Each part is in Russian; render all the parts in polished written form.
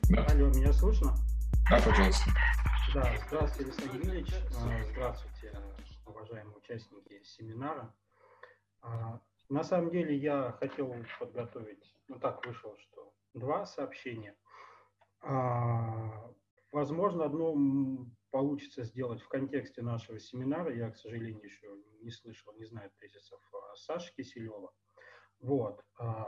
Да, Алло, меня слышно? да, пожалуйста. Да, здравствуйте, Александр Ильич. Здравствуйте, уважаемые участники семинара. На самом деле я хотел подготовить, ну так вышло, что два сообщения. А, Возможно, одно получится сделать в контексте нашего семинара. Я, к сожалению, еще не слышал, не знаю тезисов Саши Киселева. Вот.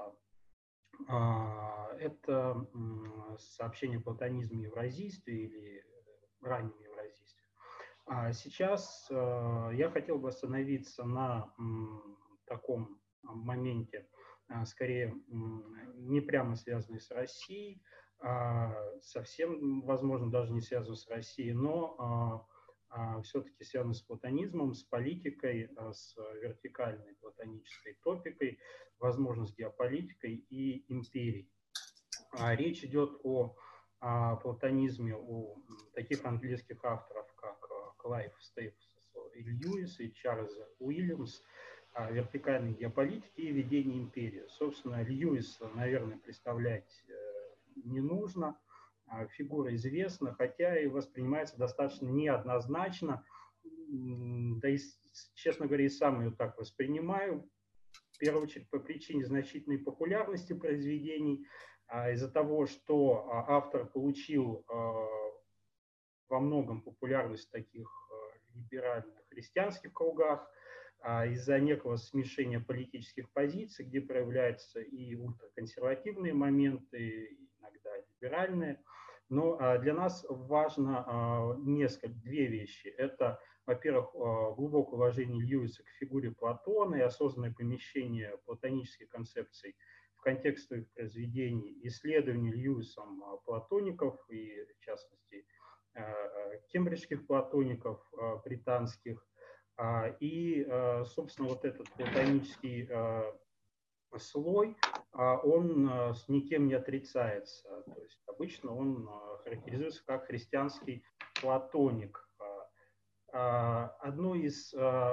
Это сообщение о платонизме и евразийстве или раннем евразийстве. А сейчас я хотел бы остановиться на таком моменте, скорее не прямо связанный с Россией, совсем, возможно, даже не связан с Россией, но все-таки связан с платонизмом, с политикой, с вертикальной платонической топикой, возможно, с геополитикой и империей. Речь идет о платонизме у таких английских авторов, как Клайв Стейплс и Льюис, и Чарльз Уильямс, вертикальной геополитики и ведение империи. Собственно, Льюис, наверное, представлять не нужно. Фигура известна, хотя и воспринимается достаточно неоднозначно. Да и, честно говоря, и сам ее так воспринимаю. В первую очередь по причине значительной популярности произведений, из-за того, что автор получил во многом популярность в таких либеральных христианских кругах, из-за некого смешения политических позиций, где проявляются и ультраконсервативные моменты, иногда либеральные. Но для нас важно две вещи. Это, во-первых, глубокое уважение Льюиса к фигуре Платона и осознанное помещение платонических концепций в контекст своих произведений, исследование Льюисом платоников и, в частности, кембриджских платоников британских. И, собственно, вот этот платонический слой, он никем не отрицается. То есть обычно он характеризуется как христианский платоник. Одной из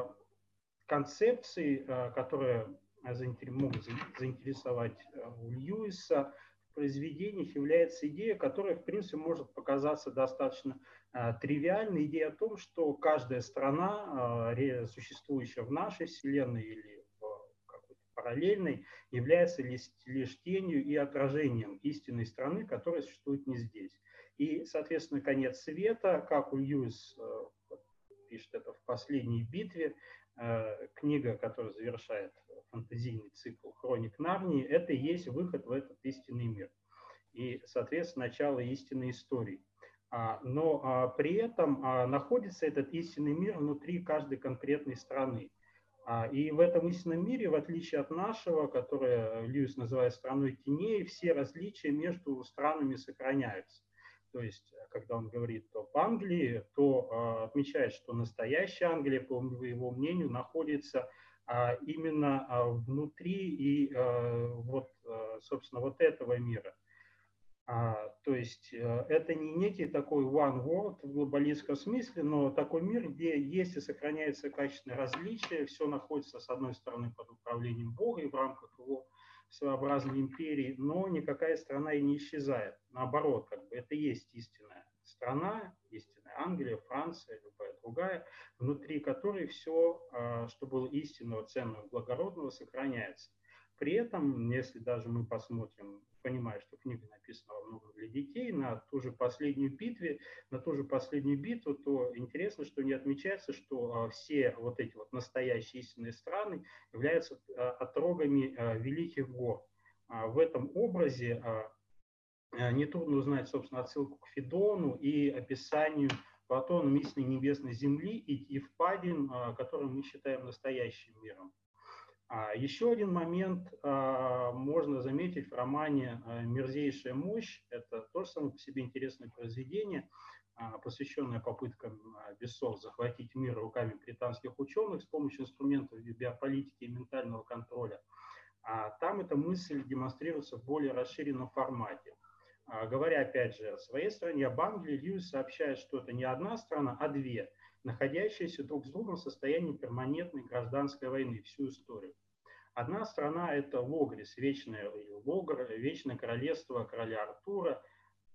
концепций, которые могут заинтересовать у Льюиса в произведениях, является идея, которая, в принципе, может показаться достаточно тривиальной. Идея о том, что каждая страна, существующая в нашей Вселенной или в какой-то параллельной, является лишь тенью и отражением истинной страны, которая существует не здесь. И, соответственно, конец света, как у Льюис пишет это в «Последней битве», книга, которая завершает фэнтезийный цикл «Хроник Нарнии», это и есть выход в этот истинный мир. И, соответственно, начало истинной истории. Но при этом находится этот истинный мир внутри каждой конкретной страны. И в этом истинном мире, в отличие от нашего, которое Льюис называет страной теней, все различия между странами сохраняются. То есть, когда он говорит об Англии, то отмечает, что настоящая Англия, по его мнению, находится именно внутри и вот, собственно, вот этого мира. То есть это не некий такой one world в глобалистском смысле, но такой мир, где есть и сохраняется качественное различие, все находится, с одной стороны, под управлением Бога и в рамках его своеобразной империи, но никакая страна и не исчезает. Наоборот, как бы это и есть истинная страна, истинная Англия, Франция, любая другая, внутри которой все, что было истинного, ценного, благородного, сохраняется. При этом, если даже мы посмотрим, понимая, что книга написана во многом для детей, на ту же последнюю битву, то интересно, что не отмечается, что все вот эти вот настоящие истинные страны являются отрогами великих гор. В этом образе нетрудно узнать, собственно, отсылку к Федону и описанию Платоном истинной небесной земли и впадин, которые мы считаем настоящим миром. Еще один момент можно заметить в романе «Мерзейшая мощь». Это тоже само по себе интересное произведение, посвященное попыткам бесов захватить мир руками британских ученых с помощью инструментов биополитики и ментального контроля. Там эта мысль демонстрируется в более расширенном формате. Говоря, опять же, о своей стране, об Англии, Льюис сообщает, что это не одна страна, а две, находящиеся друг с другом в состоянии перманентной гражданской войны всю историю. Одна страна – это Логрис, вечное королевство короля Артура,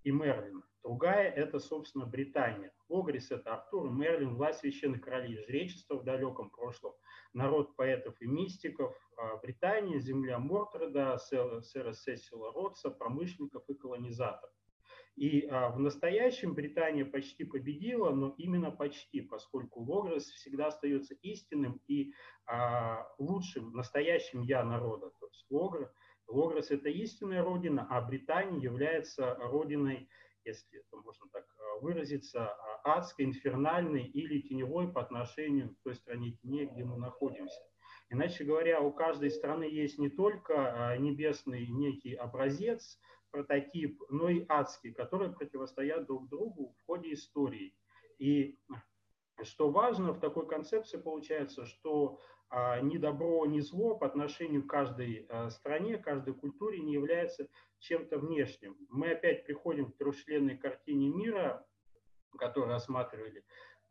и Мерлина. Другая – это, собственно, Британия. Логрис – это Артур и Мерлин, власть священных королей жречества в далеком прошлом, народ поэтов и мистиков. Британия – земля Мортреда, сэра Сесила Ротса, промышленников и колонизаторов. И в настоящем Британия почти победила, но именно почти, поскольку Логрис всегда остается истинным и лучшим, настоящим «я» народа. То есть Логрис – это истинная родина, а Британия является родиной, если это можно так выразиться, адской, инфернальной или теневой по отношению к той стране теней, где мы находимся. Иначе говоря, у каждой страны есть не только небесный некий образец, прототип, но и адский, которые противостоят друг другу в ходе истории. И что важно в такой концепции получается, что ни добро, ни зло по отношению к каждой стране, каждой культуре не является чем-то внешним. Мы опять приходим к трехчленной картине мира, которую рассматривали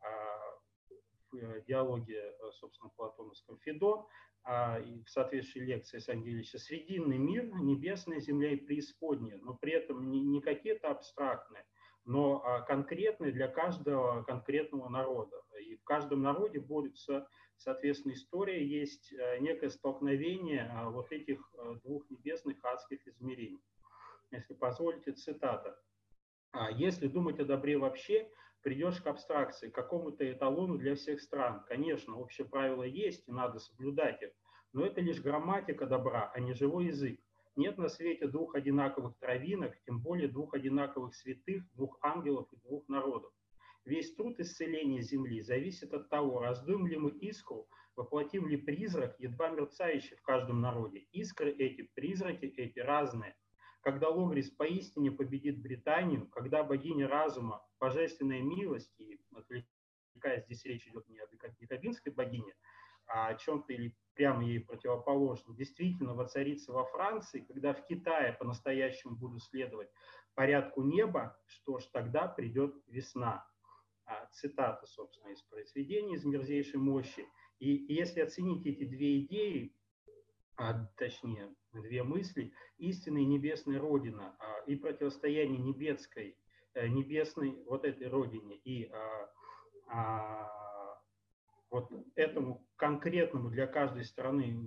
в диалоге, собственно, платоновском Федон, и в соответствующей лекции Сангелича, срединный мир, небесная земля и преисподняя, но при этом не какие-то абстрактные, но конкретные для каждого конкретного народа. И в каждом народе борются, соответственно, история, есть некое столкновение вот этих двух небесных адских измерений. Если позволите, цитата. «Если думать о добре вообще, придешь к абстракции, к какому-то эталону для всех стран. Конечно, общие правила есть, и надо соблюдать их, но это лишь грамматика добра, а не живой язык. Нет на свете двух одинаковых травинок, тем более двух одинаковых святых, двух ангелов и двух народов. Весь труд исцеления земли зависит от того, раздуем ли мы искру, воплотим ли призрак, едва мерцающий в каждом народе. Искры эти, призраки эти разные. Когда Логрис поистине победит Британию, когда богиня разума, божественная милость, и отвлекаясь, здесь речь идет не о якобинской богине, а о чем-то или прямо ей противоположном, действительно воцарится во Франции, когда в Китае по-настоящему будут следовать порядку неба, что ж, тогда придет весна. Цитата, собственно, из произведения «Из мерзейшей мощи». И если оценить эти две идеи, точнее, две мысли, истинная и небесная Родина и противостояние небесной вот этой Родине и вот этому конкретному для каждой страны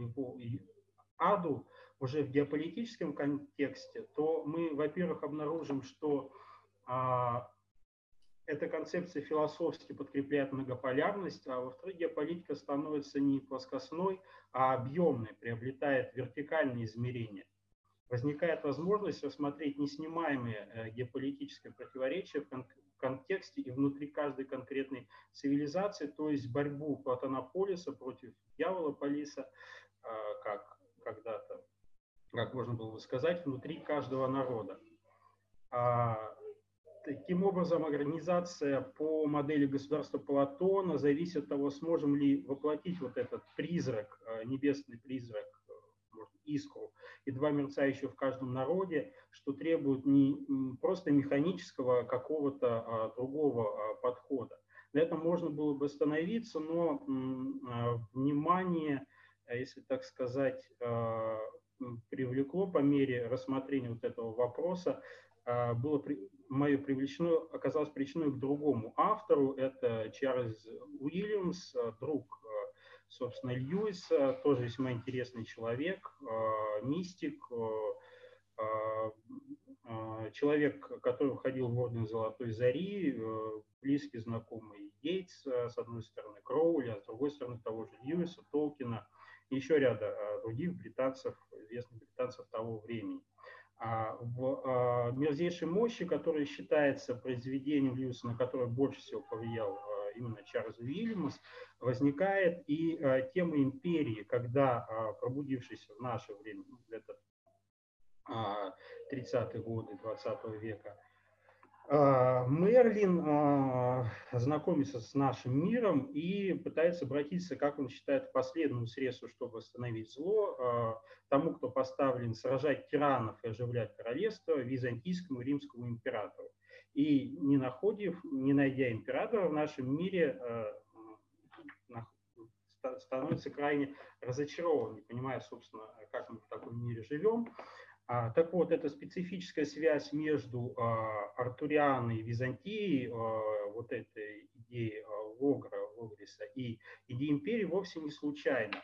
аду уже в геополитическом контексте, то мы, во-первых, обнаружим, что эта концепция философски подкрепляет многополярность, а во-вторых, геополитика становится не плоскостной, а объемной, приобретает вертикальные измерения. Возникает возможность рассмотреть неснимаемые геополитические противоречия в контексте и внутри каждой конкретной цивилизации, то есть борьбу Платонополиса против дьявола-полиса, как когда-то, как можно было бы сказать, внутри каждого народа. Таким образом, организация по модели государства Платона зависит от того, сможем ли воплотить вот этот призрак, небесный призрак, искру, едва мерцающую в каждом народе, что требует не просто механического какого-то другого подхода. На этом можно было бы остановиться, но внимание, если так сказать, привлекло по мере рассмотрения вот этого вопроса, было мое привлечено, оказалось привлечено к другому автору, это Чарльз Уильямс, друг, собственно, Льюиса, тоже весьма интересный человек, мистик, человек, который входил в орден Золотой Зари, близкий знакомый Гейтса, с одной стороны, Кроули, а с другой стороны того же Льюиса, Толкина, и еще ряда других британцев, известных британцев того времени. В «Мерзейшей мощи», которая считается произведением Льюиса, на которое больше всего повлиял именно Чарльз Уильямс, возникает и тема империи, когда пробудившийся в наше время, это 30-е годы 20 века, Мерлин знакомится с нашим миром и пытается обратиться, как он считает, к последнему средству, чтобы остановить зло, тому, кто поставлен сражать тиранов и оживлять королевство, византийскому римскому императору. И не найдя императора в нашем мире, становится крайне разочарован, не понимая, собственно, как мы в таком мире живем. Так вот, эта специфическая связь между Артурианой и Византией, вот этой идеей Логриса и идеей империи вовсе не случайна.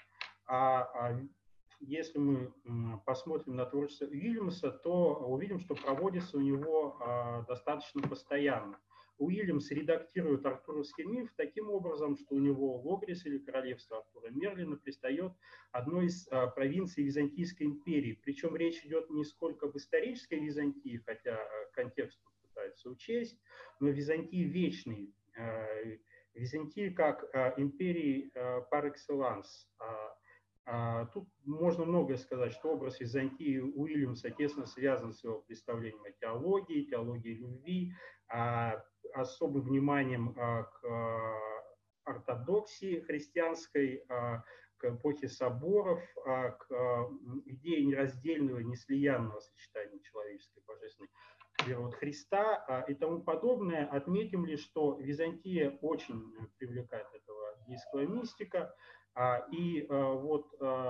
Если мы посмотрим на творчество Уильямса, то увидим, что проводится у него достаточно постоянно. Уильямс редактирует артуровский миф таким образом, что у него Логрис или королевство Артура Мерлина пристает одной из провинций Византийской империи. Причем речь идет не сколько об исторической Византии, хотя контекст пытается учесть, но Византии вечной. Византии как империи par excellence. Тут можно многое сказать, что образ Византии Уильямса тесно связан с его представлением о теологии любви, особым вниманием к ортодоксии христианской, к эпохе соборов, к идее нераздельного, неслиянного сочетания человеческой и божественной веры от Христа и тому подобное. Отметим лишь, что Византия очень привлекает этого индийского мистика, и вот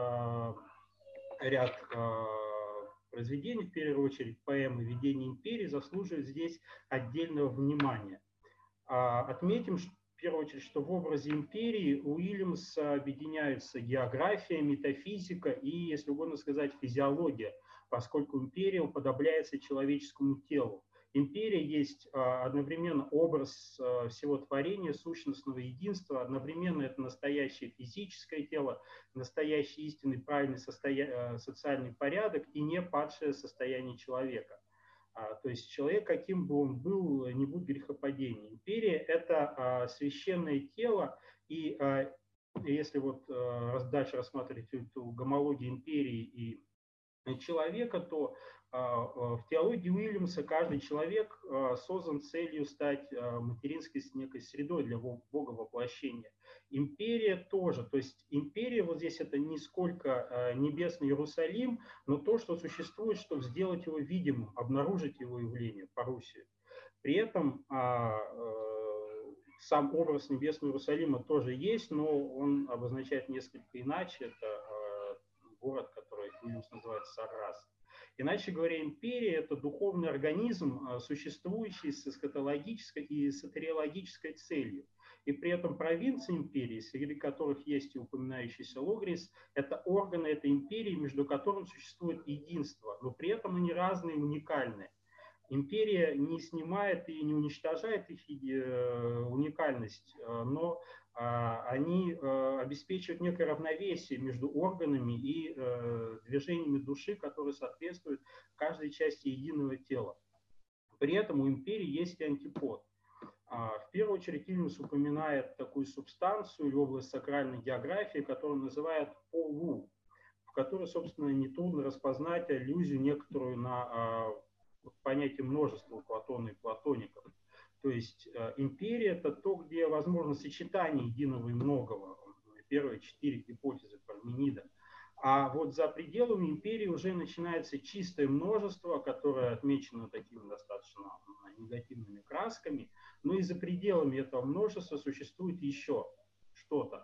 ряд произведений, в первую очередь поэмы «Видение империи», заслуживает здесь отдельного внимания. Отметим, в первую очередь, что в образе империи Уильямс объединяются география, метафизика и, если угодно сказать, физиология, поскольку империя уподобляется человеческому телу. Империя есть одновременно образ всего творения, сущностного единства, одновременно это настоящее физическое тело, настоящий истинный правильный социальный порядок и не падшее состояние человека. То есть человек, каким бы он был, не будет грехопадения. Империя – это священное тело, и если вот дальше рассматривать эту гомологию империи и человека, то в теологии Уильямса каждый человек создан целью стать материнской некой средой для Бога воплощения. Империя тоже, то есть империя вот здесь это не сколько небесный Иерусалим, но то, что существует, чтобы сделать его видимым, обнаружить его явление, парусию. При этом сам образ небесного Иерусалима тоже есть, но он обозначает несколько иначе. Это город, который Уильямс называет Саррас. Иначе говоря, империя – это духовный организм, существующий с эсхатологической и сатериологической целью. И при этом провинции империи, среди которых есть и упоминающийся Логрис, это органы этой империи, между которыми существует единство, но при этом они разные, уникальные. Империя не снимает и не уничтожает их уникальность, но они обеспечивают некое равновесие между органами и движениями души, которые соответствуют каждой части единого тела. При этом у империи есть и антипод. В первую очередь Уильямс упоминает такую субстанцию или область сакральной географии, которую называют полу, в которой, собственно, нетрудно распознать аллюзию некоторую на понятие множества у Платона и платоников. То есть империя – это то, где возможно сочетание единого и многого. Первые 4 гипотезы Парменида. А вот за пределами империи уже начинается чистое множество, которое отмечено такими достаточно негативными красками. Но и за пределами этого множества существует еще что-то.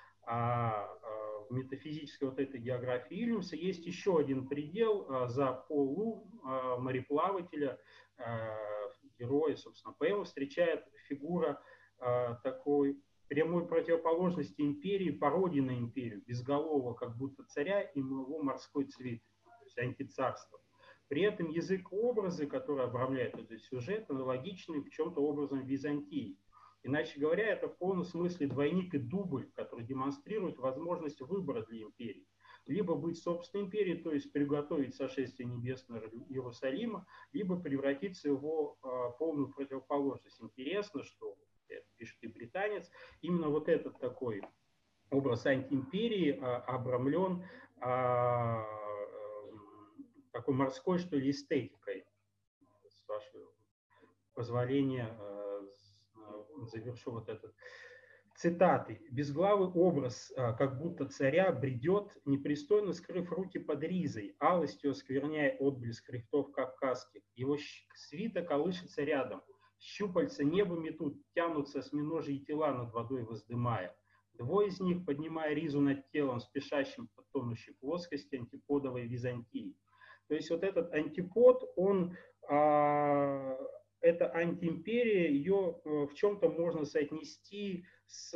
В метафизической вот этой географии Уильямса есть еще один предел за полу мореплавателя, героя, собственно, поэмы встречает фигура такой прямой противоположности империи, пародии на империю, безголового как будто царя и его морской цвет, то есть антицарство. При этом язык образы, который обрамляет этот сюжет, аналогичный в чем-то образом Византии. Иначе говоря, это в полном смысле двойник и дубль, который демонстрирует возможность выбора для империи. Либо быть собственной империей, то есть приготовить сошествие небесного Иерусалима, либо превратиться в его полную противоположность. Интересно, что, это пишет и британец, именно вот этот такой образ антиимперии обрамлен такой морской, что ли, эстетикой. С вашего позволения завершу вот этот цитаты. «Безглавый образ, как будто царя, бредет, непристойно скрыв руки под ризой, алостью оскверняя отблеск хребтов кавказских. Его свита колышется рядом, щупальца неба метут, тянутся осьминожьи тела над водой воздымая. Двое из них, поднимая ризу над телом, спешащим по тонущей плоскости антиподовой Византии. То есть вот этот антипод, он, эта антиимперия, ее в чем-то можно соотнести с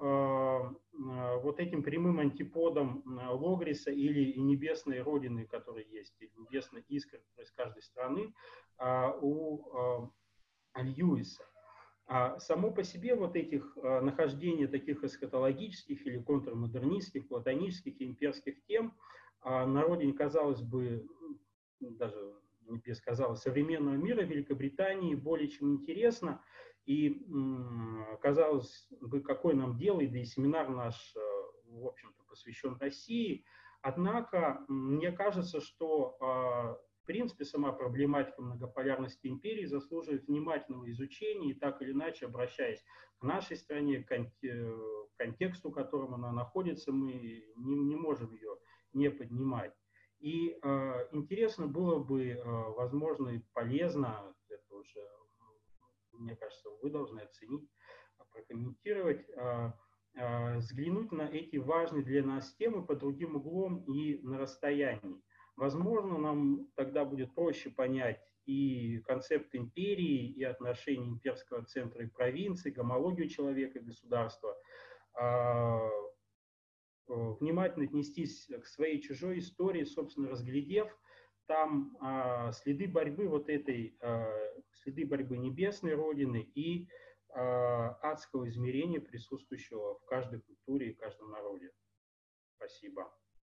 вот этим прямым антиподом Логриса или небесной родины, которая есть, или небесной искры из каждой страны у Льюиса. Само по себе вот этих нахождение таких эсхатологических или контрмодернистских, платонических и имперских тем на родине, казалось бы, даже не пересказалось, современного мира Великобритании более чем интересно. И казалось бы, какое нам дело, и да и семинар наш, в общем-то, посвящен России. Однако, мне кажется, что, в принципе, сама проблематика многополярности империи заслуживает внимательного изучения, и так или иначе, обращаясь к нашей стране, к контексту, в котором она находится, мы не можем ее не поднимать. И интересно было бы, возможно, и полезно, это уже, мне кажется, вы должны оценить, прокомментировать, взглянуть на эти важные для нас темы под другим углом и на расстоянии. Возможно, нам тогда будет проще понять и концепт империи, и отношения имперского центра и провинции, гомологию человека и государства, внимательно отнестись к своей чужой истории, собственно, разглядев там следы борьбы вот этой, следы борьбы небесной Родины и адского измерения, присутствующего в каждой культуре и каждом народе. Спасибо.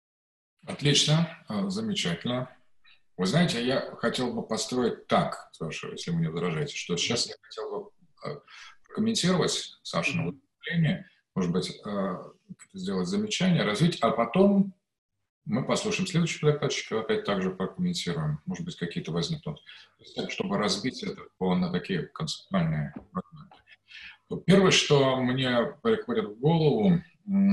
Отлично, замечательно. Вы знаете, я хотел бы построить так, Саша, если вы не возражаете, что сейчас я хотел бы прокомментировать Сашино выступление, может быть, сделать замечание, развить, а потом мы послушаем следующий передатчик, опять также прокомментируем, может быть, какие-то возникнут, чтобы разбить это на такие концептуальные фрагменты. Первое, что мне приходит в голову,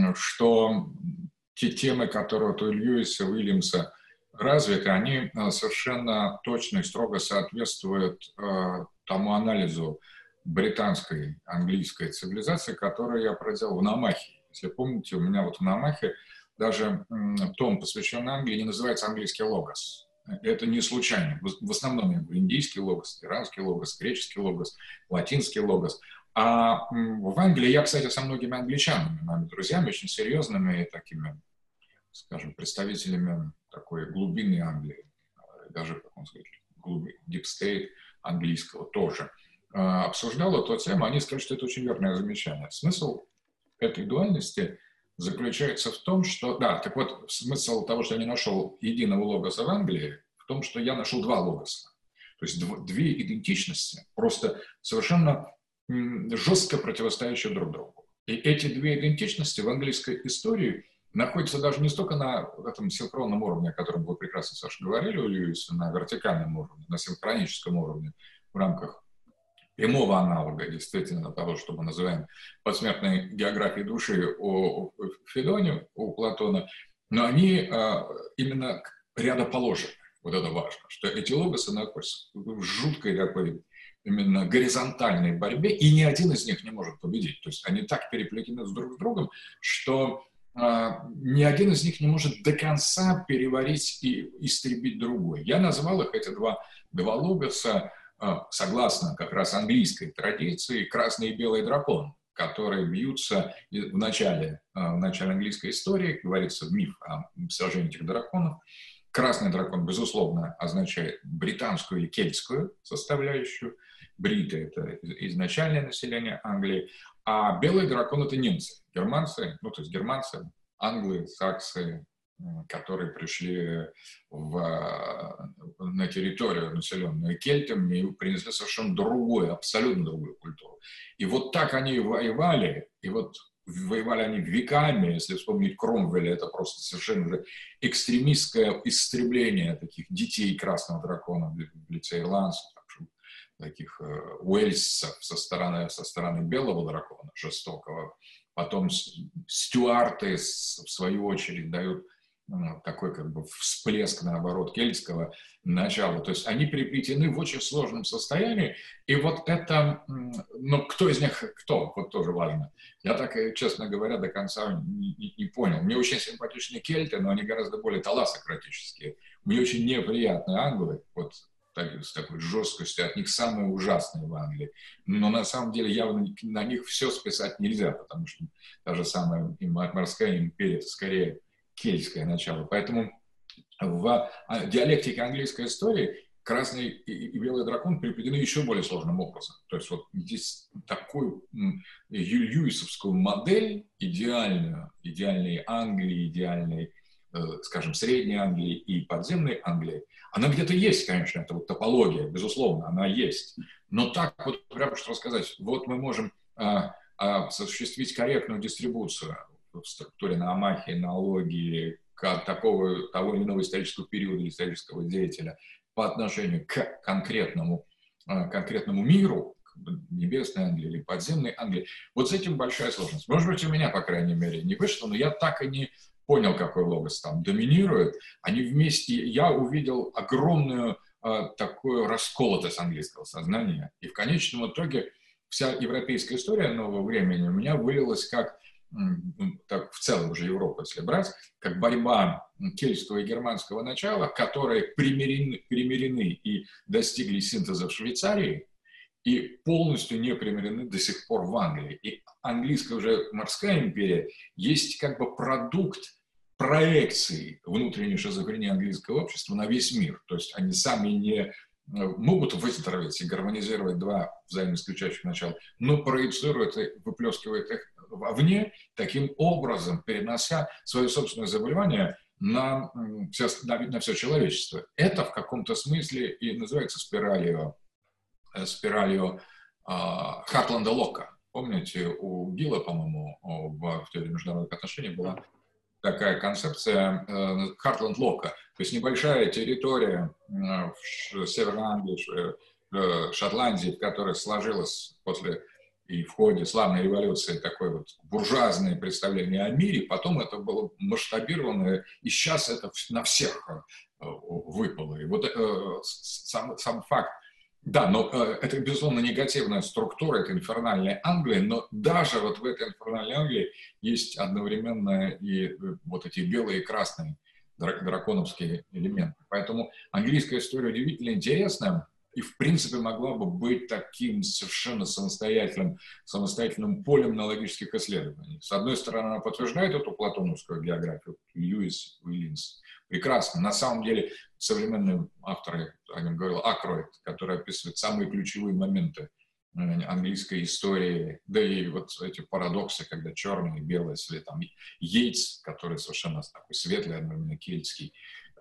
что те темы, которые у Льюиса, Уильямса развиты, они совершенно точно и строго соответствуют тому анализу британской, английской цивилизации, которую я проделал в Намахе. Если помните, у меня вот в Намахе даже том, посвященный Англии, не называется английский логос. Это не случайно. В основном я говорю индийский логос, иранский логос, греческий логос, латинский логос. А в Англии я, кстати, со многими англичанами, моими друзьями, очень серьезными и такими, скажем, представителями такой глубины Англии, даже, как он сказать, deep state английского тоже, обсуждал эту тему, они сказали, что это очень верное замечание. Смысл этой дуальности заключается в том, что, да, так вот, смысл того, что я не нашел единого логоса в Англии, в том, что я нашел два логоса. То есть две идентичности, просто совершенно жестко противостоящие друг другу. И эти две идентичности в английской истории находятся даже не столько на этом синхронном уровне, о котором вы прекрасно, Саша, говорили у Льюиса, на вертикальном уровне, на синхроническом уровне в рамках прямого аналога, действительно, того, что мы называем посмертной географией души у Федоне, у Платона, но они именно рядоположены. Вот это важно, что эти логосы находятся в жуткой такой именно горизонтальной борьбе, и ни один из них не может победить. То есть они так переплетены друг с другом, что ни один из них не может до конца переварить и истребить другой. Я назвал их, эти два логоса, согласно как раз английской традиции, красный и белый дракон, которые бьются в начале английской истории, говорится в миф о сражении этих драконов. Красный дракон, безусловно, означает британскую или кельтскую составляющую. Бриты – это изначальное население Англии. А белый дракон – это немцы, германцы, ну, то есть германцы, англы, саксы, которые пришли на территорию, населенную кельтами, и принесли совершенно другую, абсолютно другую культуру. И вот так они воевали, и вот воевали они веками, если вспомнить Кромвеля, это просто совершенно же экстремистское истребление таких детей Красного Дракона в лице ирландцев, таких уэльсцев со стороны Белого Дракона, жестокого. Потом стюарты, в свою очередь, дают такой как бы всплеск, наоборот, кельтского начала. То есть они переплетены в очень сложном состоянии. И вот это, ну, кто из них кто, вот тоже важно. Я так, честно говоря, до конца не понял. Мне очень симпатичны кельты, но они гораздо более талассократические. Мне очень неприятны англы, вот с такой жесткостью, от них самые ужасные в Англии. Но на самом деле явно на них все списать нельзя, потому что та же самая морская империя, это скорее кельтское начало. Поэтому в диалектике английской истории красный и белый дракон переплетены еще более сложным образом. То есть вот здесь такую льюисовскую модель идеальной Англии, идеальной, скажем, средней Англии и подземной Англии, она где-то есть, конечно, это вот топология, безусловно, она есть. Но так вот прямо что сказать, вот мы можем осуществить корректную дистрибуцию в структуре наамахи, налоги, того или иного исторического периода, исторического деятеля по отношению к конкретному миру, небесной Англии или подземной Англии. Вот с этим большая сложность. Может быть, у меня, по крайней мере, не вышло, но я так и не понял, какой логос там доминирует. Они вместе, я увидел огромную такую расколотость английского сознания. И в конечном итоге вся европейская история нового времени у меня вылилась как, так в целом уже Европу, если брать, как борьба кельтского и германского начала, которые примирены и достигли синтеза в Швейцарии, и полностью не примирены до сих пор в Англии. И английская уже морская империя есть как бы продукт проекции внутренней шизофрении английского общества на весь мир. То есть они сами не могут выздороветь и гармонизировать два взаимоисключающих начала, но проецируют и выплескивают их вовне, таким образом перенося свое собственное заболевание на все человечество. Это в каком-то смысле и называется спиралью Хартланда Лока. Помните, у Билла, по-моему, в теории международных отношений была такая концепция Хартланд Лока. То есть небольшая территория в Северной Англии, Шотландии, которая сложилась после и в ходе славной революции такое вот буржуазное представление о мире, потом это было масштабировано, и сейчас это на всех выпало. И вот сам факт, да, но это, безусловно, негативная структура, это инфернальная Англия, но даже вот в этой инфернальной Англии есть одновременно и вот эти белые и красные драконовские элементы. Поэтому английская история удивительно интересная и, в принципе, могла бы быть таким совершенно самостоятельным полем на логических исследований. С одной стороны, она подтверждает эту платоновскую географию, Льюис Уиллинс. Прекрасно. На самом деле, современные авторы, о нем говорил Акройд, который описывает самые ключевые моменты английской истории, да и вот эти парадоксы, когда черное и белое, или там Йейтс, который совершенно такой светлый, одновременно кельтский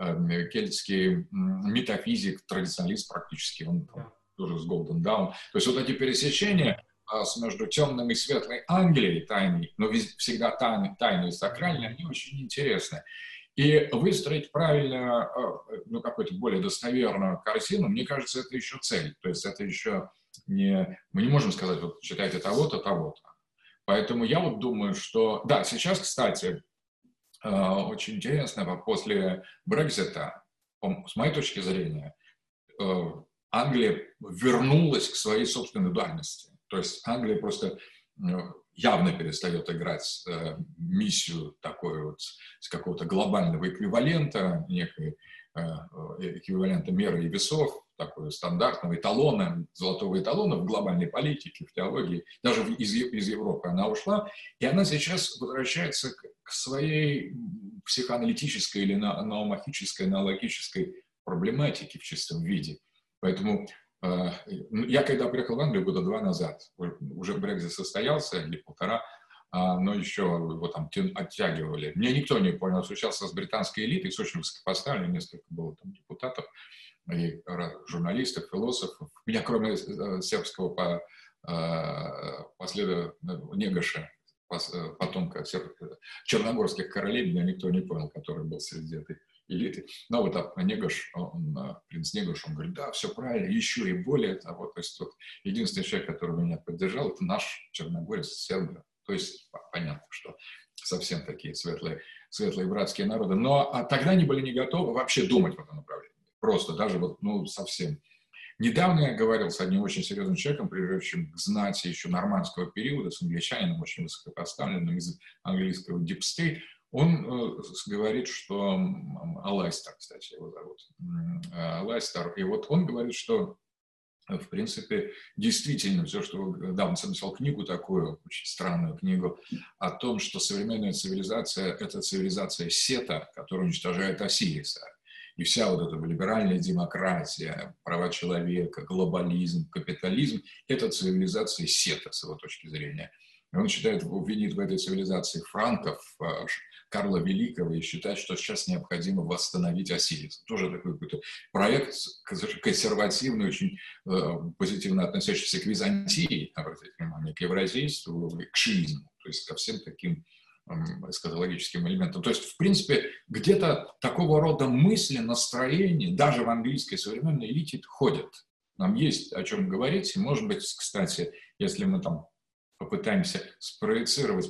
метафизик, традиционалист практически, он там, тоже с Голден Даун. То есть вот эти пересечения между темной и светлой Англией, тайной, но всегда тайной и сакральной, они очень интересны. И выстроить правильно, ну, какую-то более достоверную картину, мне кажется, это еще цель. То есть это еще не... Мы не можем сказать, вот, читайте того-то, того-то. Поэтому я вот думаю, что... Да, сейчас, кстати, очень интересно, после Брексита, с моей точки зрения, Англия вернулась к своей собственной дуальности. То есть Англия просто явно перестает играть миссию такой вот с какого-то глобального эквивалента, некой эквивалента меры и весов, такого стандартного эталона, золотого эталона в глобальной политике, в теологии, даже из Европы она ушла, и она сейчас возвращается к своей психоаналитической или наумахической, аналогической проблематике в чистом виде. Поэтому я когда приехал в Англию года 2 назад, уже Брексит состоялся, или 1,5, но еще его там оттягивали. Мне никто не понял, встречался с британской элитой, с очень высокопоставленной, несколько было там депутатов, и журналистов, философов. Меня, кроме сербского Негоша, потомка черногорских королей, меня никто не понял, который был среди этой элиты. Но вот Негош, принц Негош, он говорит, да, все правильно, еще и более того. То есть вот единственный человек, который меня поддержал, это наш черногорец, серб. То есть понятно, что совсем такие светлые братские народы. Но тогда они были не готовы вообще думать в этом направлении. Просто даже вот, совсем. Недавно я говорил с одним очень серьезным человеком, принадлежащим к знати еще нормандского периода, с англичанином, очень высокопоставленным из английского Deep State. Он говорит, что... Алайстер, кстати, его зовут. Алайстер. И вот он говорит, что в принципе, действительно, все, что... Да, он написал книгу такую, очень странную книгу, о том, что современная цивилизация – это цивилизация Сета, которая уничтожает Осириса. И вся вот эта либеральная демократия, права человека, глобализм, капитализм – это цивилизация Сета, с его точки зрения. И он считает, винит в этой цивилизации франков, Карла Великого, и считает, что сейчас необходимо восстановить Осирис. Тоже такой какой-то проект консервативный, очень позитивно относящийся к Византии, обратите внимание, к евразийству, к шиизму, то есть ко всем таким эсхатологическим элементам. То есть, в принципе, где-то такого рода мысли, настроения, даже в английской современной элите ходят. Нам есть о чем говорить. И, может быть, кстати, если мы там попытаемся спроецировать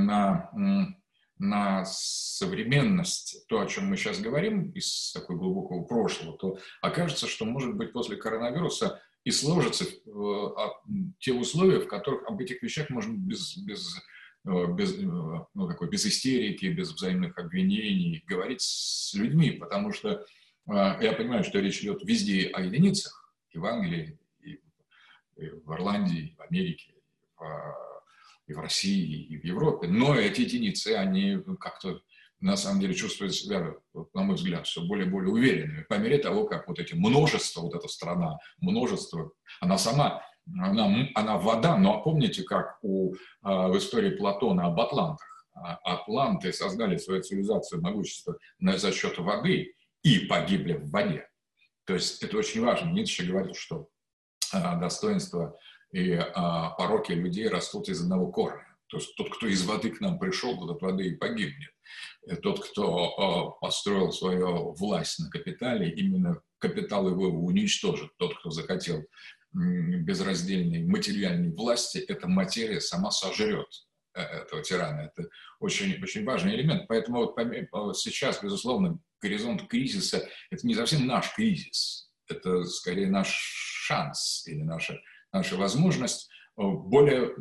на современность то, о чем мы сейчас говорим, из такой глубокого прошлого, то окажется, что, может быть, после коронавируса и сложатся те условия, в которых об этих вещах можно без истерики, без взаимных обвинений говорить с людьми, потому что я понимаю, что речь идет везде о единицах, и в Англии, и в Ирландии, и в Америке, и в России, и в Европе, но эти единицы, они как-то на самом деле чувствуют себя, на мой взгляд, все более и более уверенными, по мере того, как вот эти множество, вот эта страна, множество, она сама, она вода, но помните, как в истории Платона об атлантах? Атланты создали свою цивилизацию, могущество за счет воды и погибли в воде. То есть это очень важно. Ницше говорил, что достоинство и пороки людей растут из одного корня. То есть тот, кто из воды к нам пришел, тот от воды и погибнет. И тот, кто построил свою власть на капитале, именно капитал его уничтожит. Тот, кто захотел безраздельной материальной власти, эта материя сама сожрет этого тирана. Это очень, очень важный элемент. Поэтому вот сейчас, безусловно, горизонт кризиса – это не совсем наш кризис. Это скорее наш шанс или наша возможность более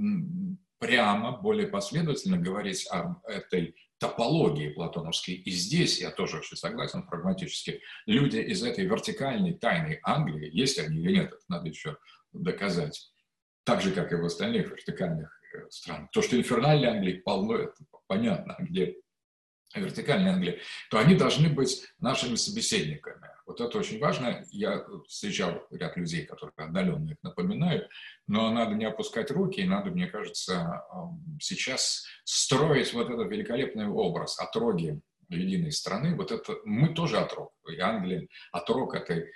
прямо, более последовательно говорить об этой топологии платоновской. И здесь я тоже очень согласен прагматически. Люди из этой вертикальной тайной Англии, есть они или нет, это надо еще доказать. Так же, как и в остальных вертикальных странах. То, что инфернальной Англии полно, это понятно, где вертикальной Англии, то они должны быть нашими собеседниками. Вот это очень важно. Я встречал ряд людей, которые отдаленно их напоминают, но надо не опускать руки, и надо, мне кажется, сейчас строить вот этот великолепный образ отроги единой страны. Вот это мы тоже отрог. И Англия отрог этой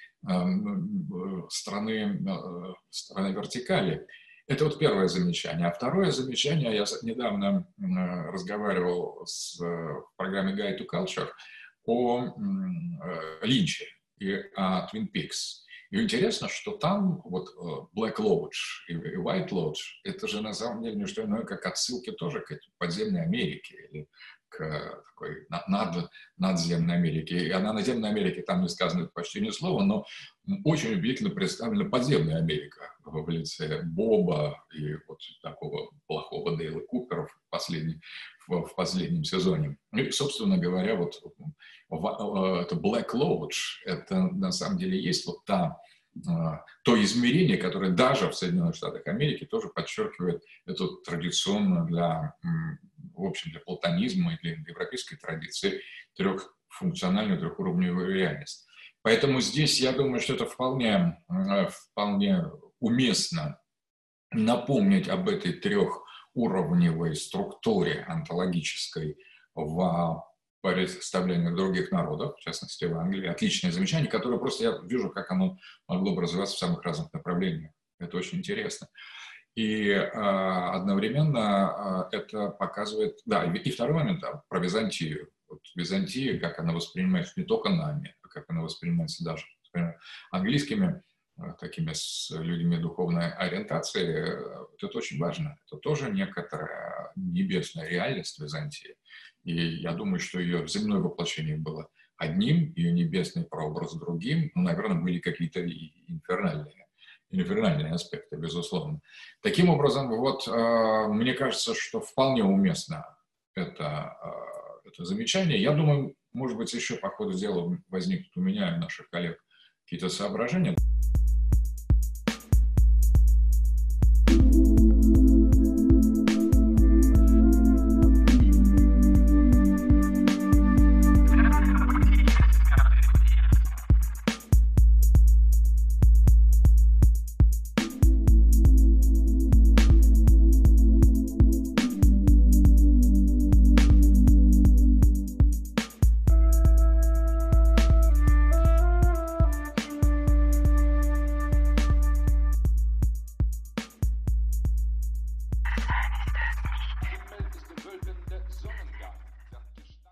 страны вертикали. Это вот первое замечание. А второе замечание, я недавно разговаривал в программе Guide to Culture о Линче и о Twin Peaks. И интересно, что там вот Black Lodge и White Lodge, это же на самом деле не что иное, как отсылки тоже к подземной Америке или к такой надземной Америке. И о надземной Америке там не сказано почти ни слова, но очень убедительно представлена подземная Америка в лице Боба и вот такого плохого Дейла Купера в последнем сезоне. И, собственно говоря, вот это Black Lodge, это на самом деле есть вот то измерение, которое даже в Соединенных Штатах Америки тоже подчеркивает эту традиционную в общем, для платонизма и для европейской традиции трехфункциональную, трехуровневую реальность. Поэтому здесь я думаю, что это вполне уместно напомнить об этой трехуровневой структуре онтологической в представлениях других народов, в частности в Англии. Отличное замечание, которое просто я вижу, как оно могло бы развиваться в самых разных направлениях. Это очень интересно. И одновременно это показывает... Да, и второй момент про Византию. Вот Византия, как она воспринимается не только нами, а как она воспринимается даже английскими такими с людьми духовной ориентации, это очень важно. Это тоже некоторая небесная реальность Византии. И я думаю, что ее земное воплощение было одним, ее небесный прообраз другим. Ну, наверное, были какие-то инфернальные аспекты, безусловно. Таким образом, вот мне кажется, что вполне уместно это замечание. Я думаю, может быть, еще по ходу дела возникнут у меня и наших коллег какие-то соображения.